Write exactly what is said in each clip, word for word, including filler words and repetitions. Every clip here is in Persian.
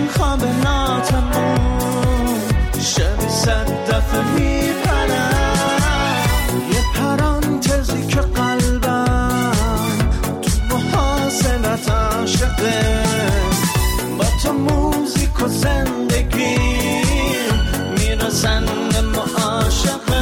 خواب ناتمام شب صد دفعه میپرم، یه پرانتزی که قلبم تو محاصلت عاشقه، با تو موزیک و زندگی میرسن به معاشقه.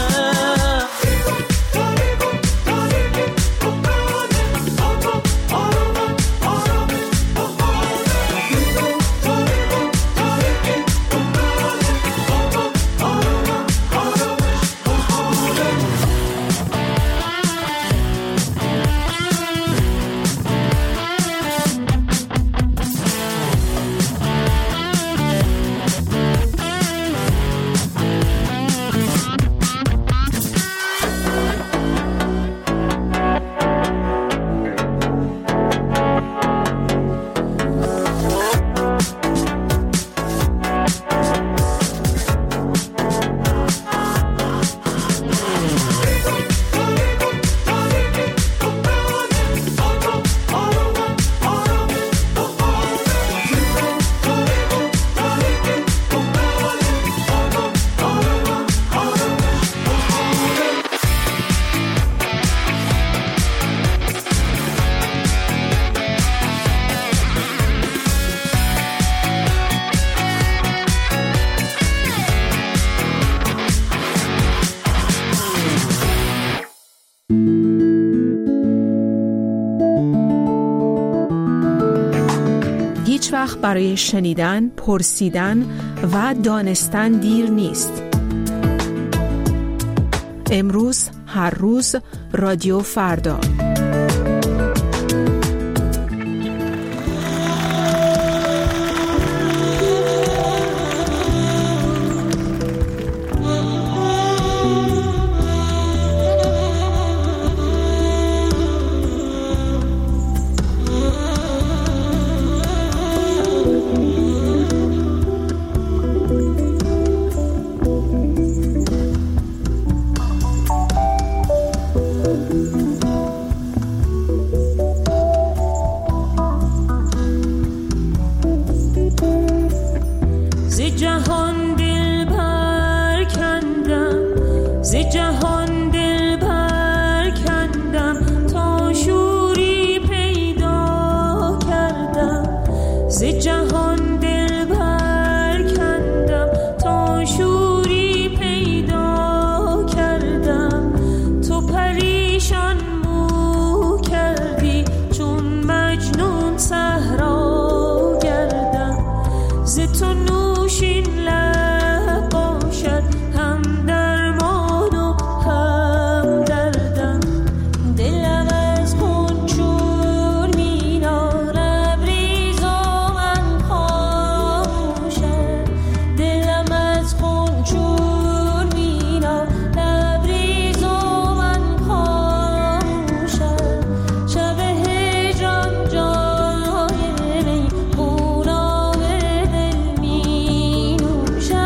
هیچ وقت برای شنیدن، پرسیدن و دانستن دیر نیست. امروز، هر روز، رادیو فردا. شب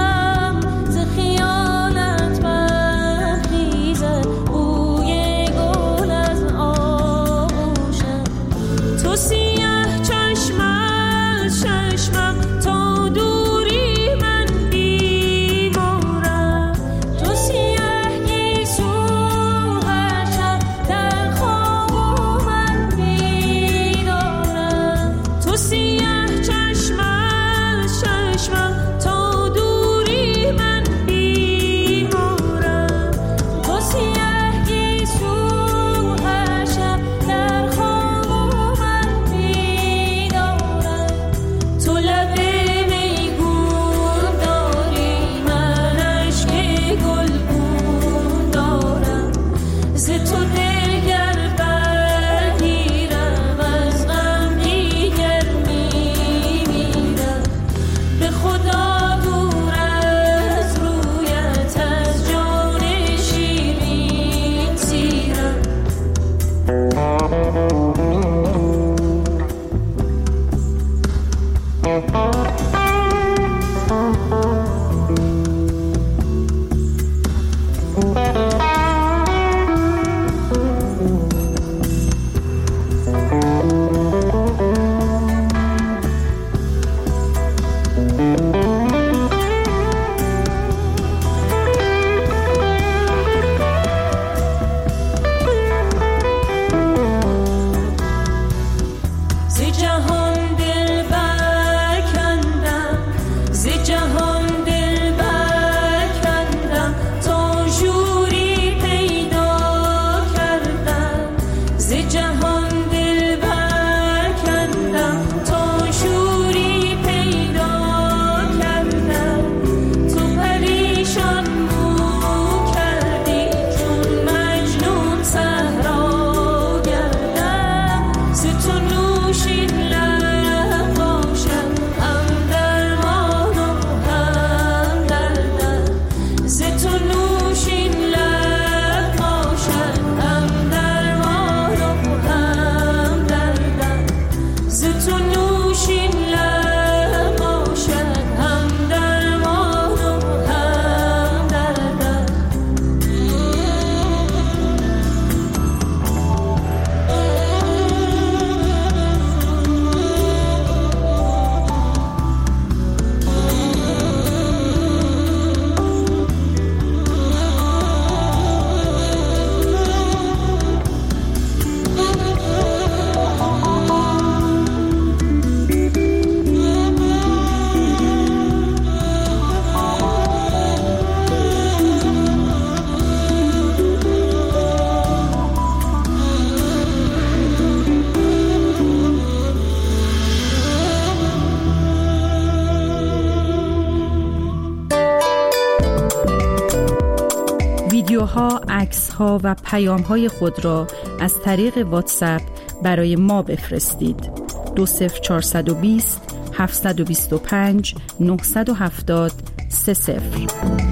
ها، عکس ها و پیام های خود را از طریق واتساپ برای ما بفرستید. دو صفر چهارصد و بیست هفتصد و بیست و پنج نهصد و هفتاد سه صفر.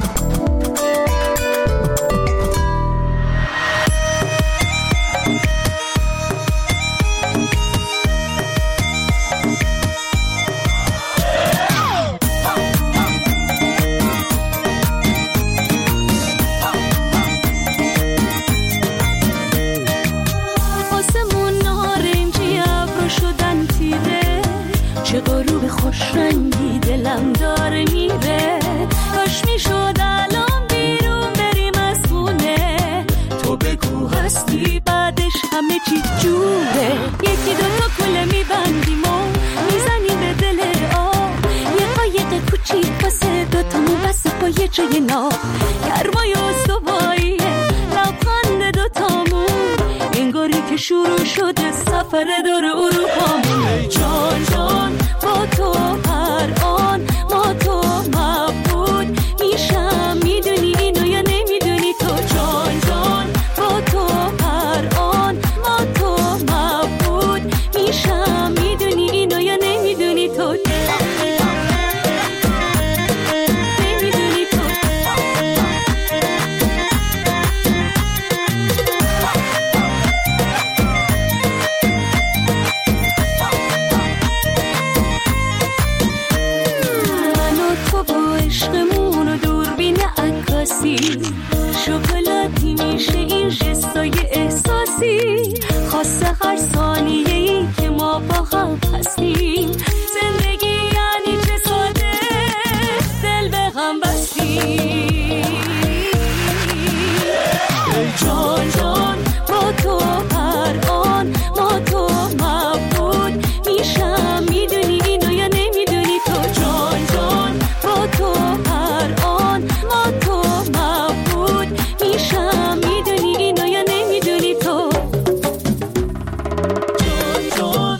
خوشرنگی دلم داره میره، کاش میشد الان بیرون بریم از خونه. تو بگو هستی بعدش همه چی جوره. یکی دوتا کوله میبندیم و میزنیم به دل آب، یه قایق کوچیک واسه دوتامون بس با یه جای ناب. گرمای استواییه لبخند دوتامون، انگاری که شروع شده سفر دور اروپامون. ای جان جان با تو هر آن ما تو مبود میشم، میدونی اینو یا نمیدونی تو؟ جان جان با تو هر آن ما تو مبود میشم، میدونی اینو یا نمیدونی تو؟ نمیدونی تو؟ شکلاتی میشه این جستای احساسی، خاصه هر ثانیه‌ای که ما با هم هستیم. زندگی یعنی چه ساده دل به هم بستیم. ای جان جان با تو هر آن ما تو مبود میشم، میدونی اینو یا نمیدونی تو؟ جان جان با تو هر آن ما تو مبود میشم، میدونی اینو یا نمیدونی تو؟ جان جان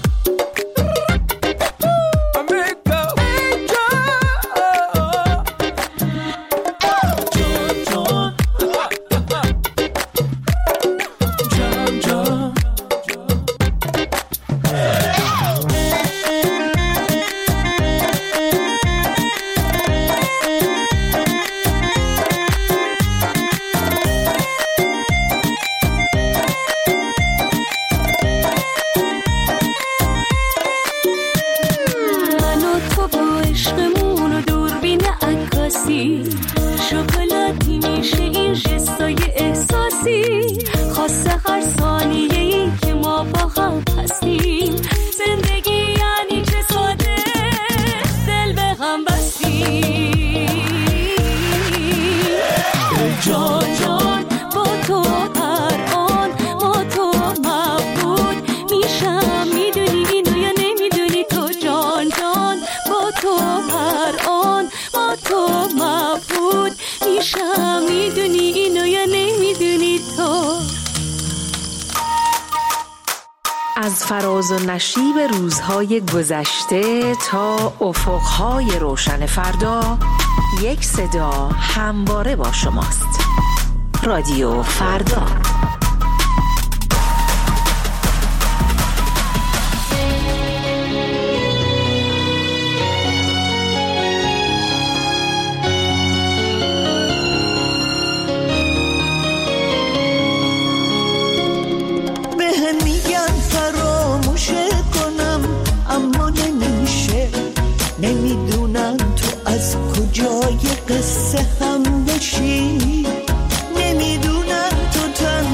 شکلاتی میشه این جستای احساسی، خاصه هر ثانیه‌ای که ما با هم هستیم. زندگی یعنی چه ساده دل به هم بستیم. جان جان با تو هر آن ما تو مبود میشم، میدونی اینو یا نمیدونی تو؟ جان جان با تو هر آن ما تو مبود میشم، میدونی اینو یا نمیدونی تو؟ از فراز و نشیب روزهای گذشته تا افقهای روشن فردا، یک صدا همواره با شماست. رادیو فردا. نمیدونم تو از کجای قصه هم بشی، نمیدونم تو تن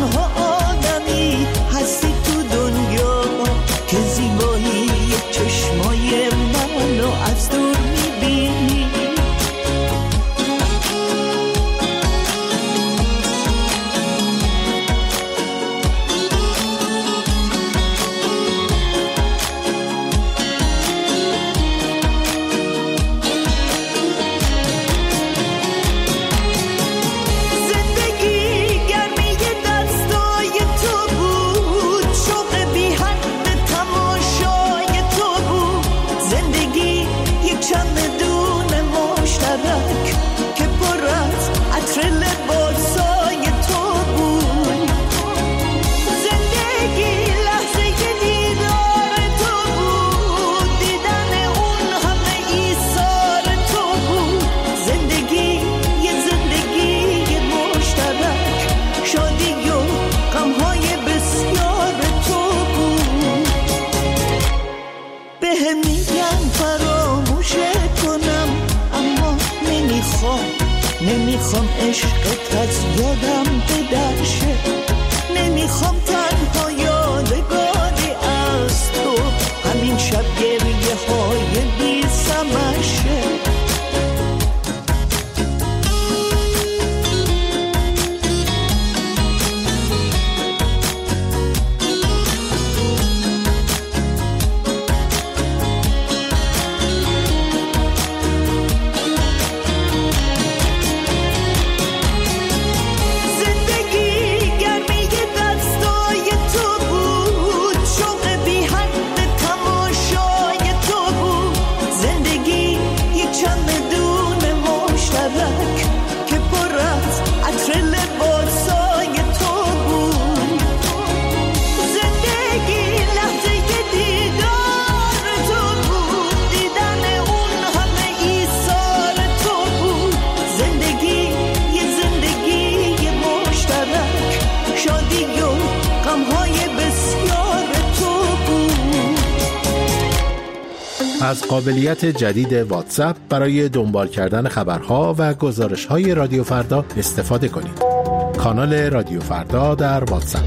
نمیخوام عشقت از یادم بدرشه، نمیخوام تنها یادگاری از تو همین شب گریه های بی سمشه. از قابلیت جدید واتساپ برای دنبال کردن خبرها و گزارش‌های رادیو فردا استفاده کنید. کانال رادیو فردا در واتساپ.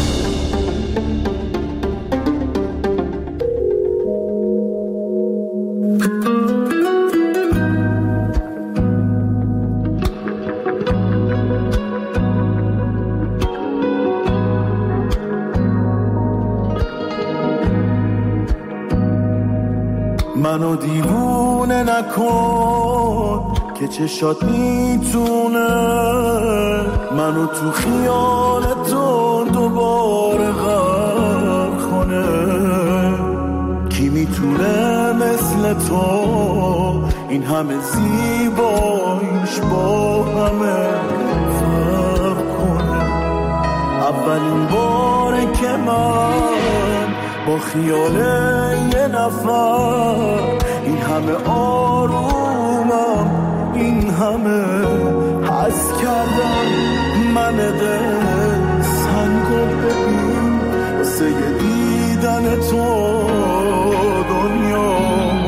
منو دیوونه نکن که چشات میتونه منو تو خیال تو دوباره غرق کنه. کی میتونه مثل تو این همه زیباییش با همه فرق کنه. اولین باره که من با خیال یه نفر این همه آرومم این همه حس کردم. من دل سنگو ببین واسه دیدن تو دنیا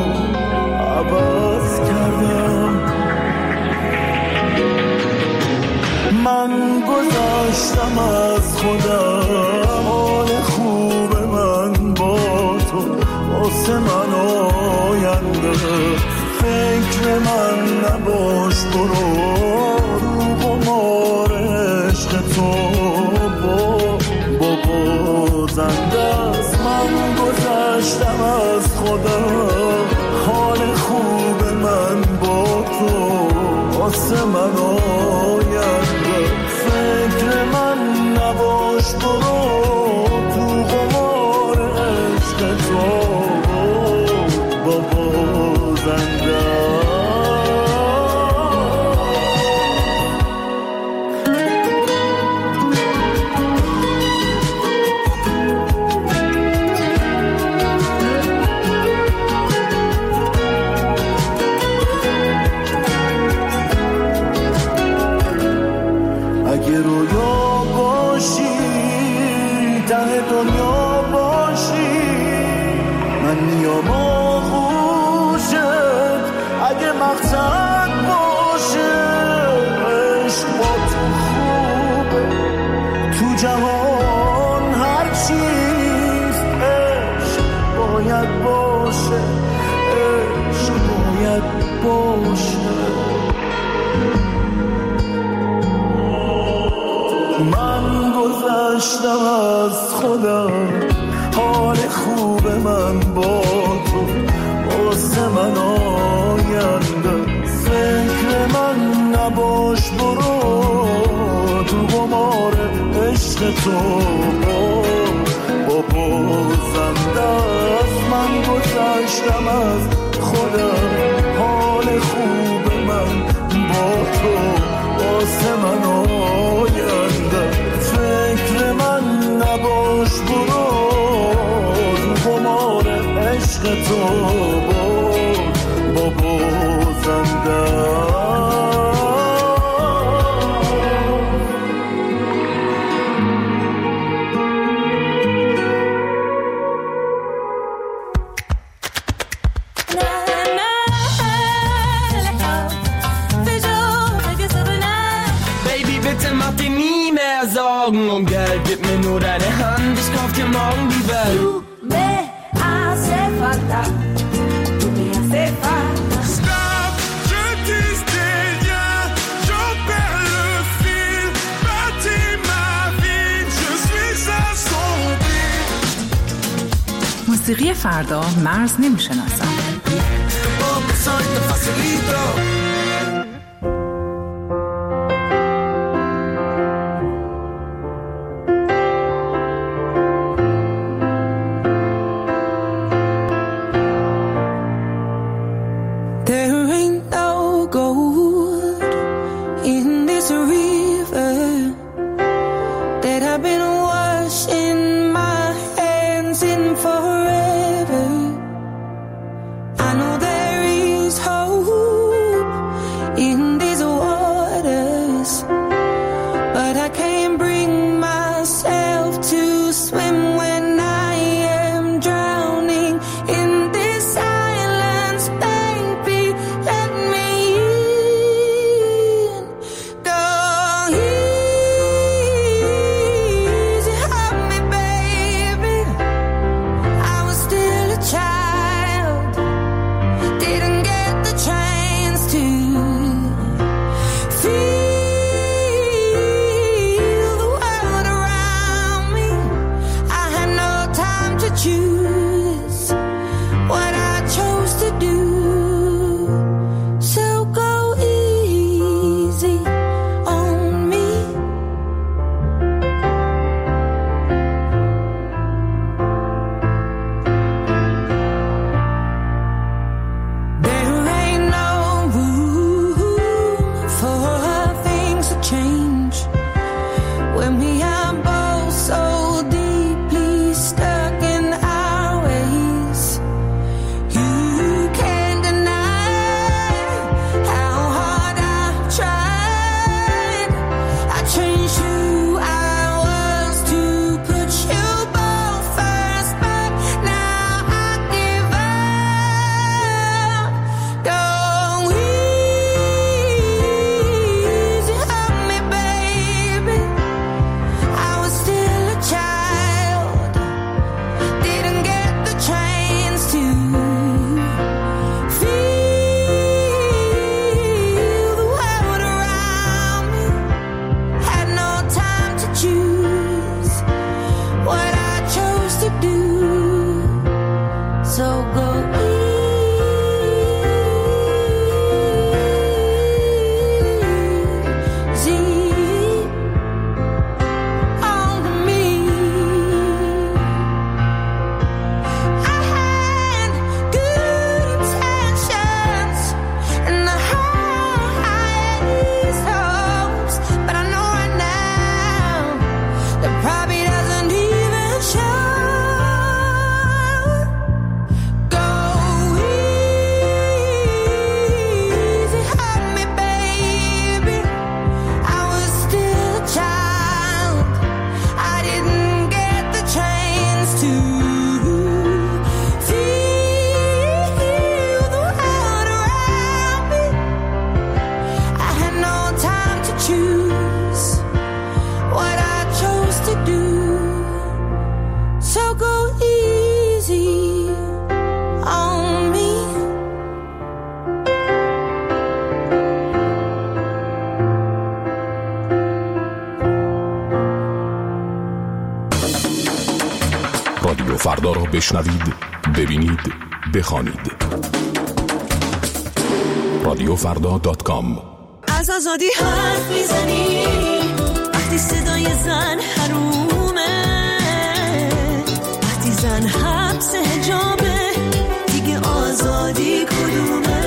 عوض کردم. من گذاشتم از خودم حال خوب من با تو واسه من آینده. فکر من نباش برو رو قمار عشق تو با بابا زنده است. من گذاشتم از خودم حال خوب من با تو واسه من آینده. فکر من نباش برو تو قمار عشق تو بابا زنده. اگه رویا باشی ته دنیا باشی من میام آغوشت. اگه مقصد باشه عشق با تو خوبه تو جهان هر چیز عشق باید باشه عشق باید باشه. من گذشتم از خودم حال خوب من با تو واسه من آینده. فکر من نباش برو تو قمار عشق تو بابا زنده است. من گذشتم از خودم حال خوب من با تو واسه من آینده. فکر من نباش برو تو قمار عشق تو بابا زنده. Na na, Augen umgelt, gib mir nur deine Hand, ich kauf dir morgen die Welt. Du me hace falta, du me hace falta. Stop, je tisse des liens, j'en perds le fil, bâtis ma vie, je suis assombri. موسیقی فردا مرز نمیشناسد. Soy te facilito. رادیو فردا را بشنوید، ببینید، بخوانید. رادیو فردا دات کام. از آزادی حرف میزنی وقتی صدای زن حرومه، وقتی زن حبس حجابه دیگه آزادی کدومه؟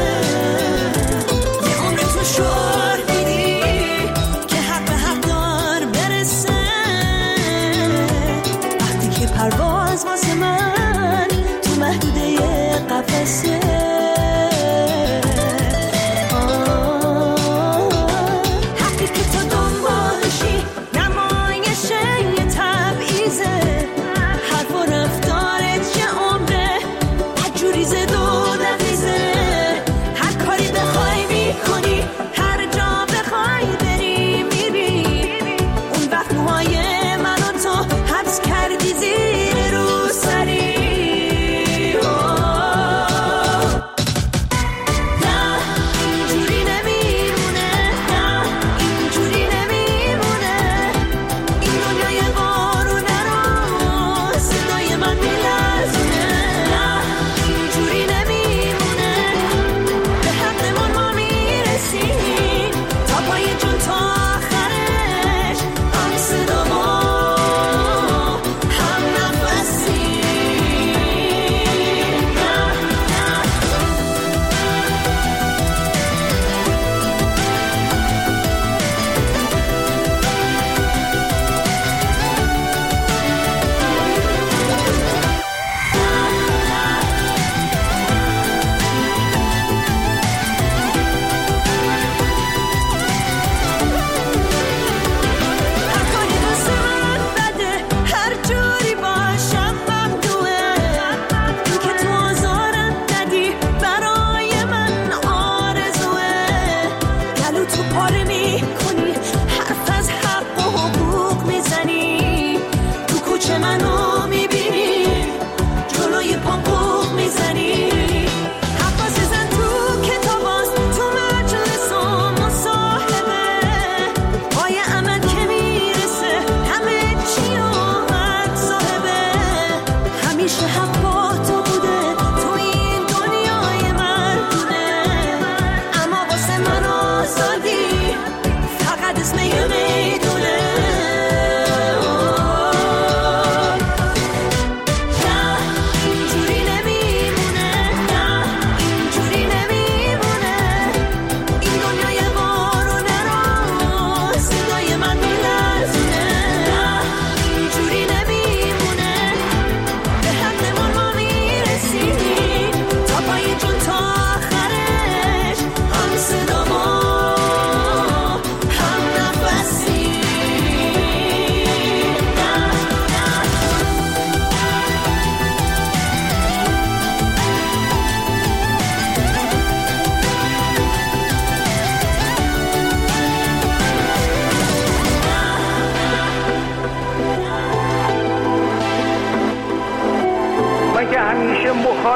یه عمر تو شعار میدی که حق به حق دار برسه، وقتی که پرواز واسه من تو محدوده قفسه. حرف و رفتارت چه عمره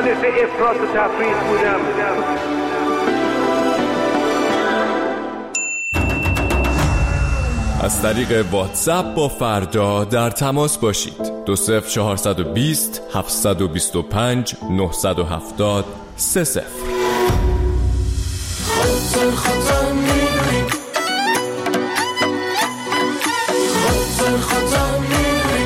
مخالف افراط و تفریط بودم. از طریق واتساپ با فردا در تماس باشید. دو صفر چهارصد و بیست هفتصد و بیست و پنج نهصد و هفتاد سه صفر. خاطر خاطر میدونی خاطر خاطر میدونی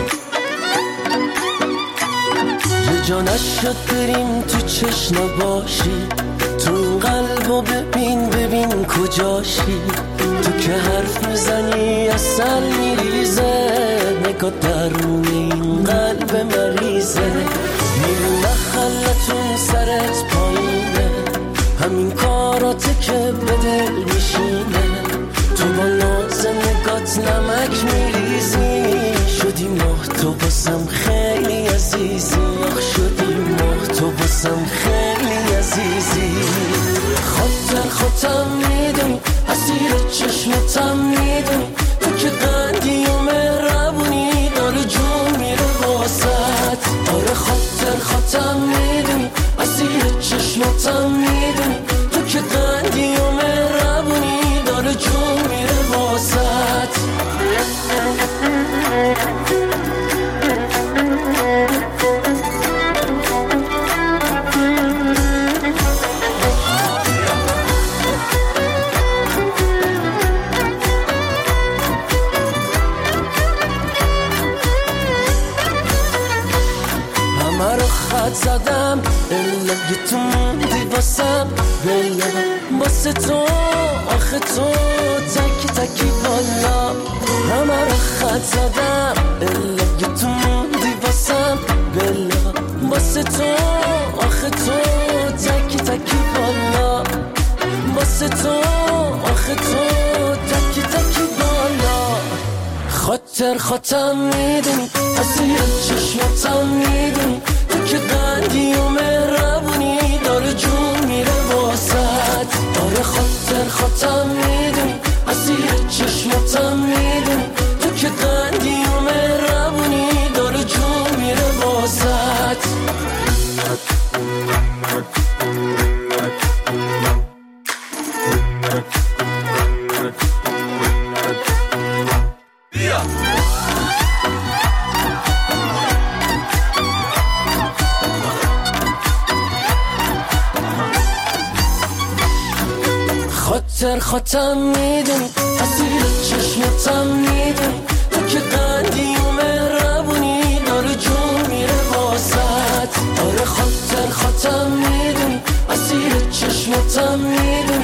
یه جا نشد بریم تو چشم باشی، تو این قلبو ببین ببین کجاشی، تو که حرف میزنی اصل میریزه، نگاه درون این قلب مریضه، میری نخلتون سرت پایینه، همین کاراته که به دل میشینه، تو با ناز نگات نمک میریزی، شدی ماه تو باسم خیلی عزیزی، آخ شدی ماه تو باسم خیلی عزیزی. خاطر خاطر میدونی اسیر چشمتم میدونی، تو که قندی و مهربونی داره جون میره واسط. آره خاطر خاطر میدونی اسیر چشمتم میدونی، تو که قندی و مهربونی داره جون میره واسط. زدم الا تو موندی واسم، بلا واسه تو آخه تو تکی تکی بالا، همه رو خط زدم الا تو موندی واسم، بلا واسه تو آخه تو تکی تکی بالا، واسه تو آخه تو تکی تکی بالا. خاطر خاطر میدونی اسیر چشمتم میدونی، تو که قندی و مهربونی داره جون میره واسط. آره خاطر خاطر میدونی اسیر چشمتم میدونی، تو که قندی و مهربونی داره جون میره واسط. خاطر خاطر میدونی اسیر چشمتم میدونی، تو که قندی و مهربونی داره جون میره واسط. آره خاطر خاطر میدونی اسیر چشمتم میدونی،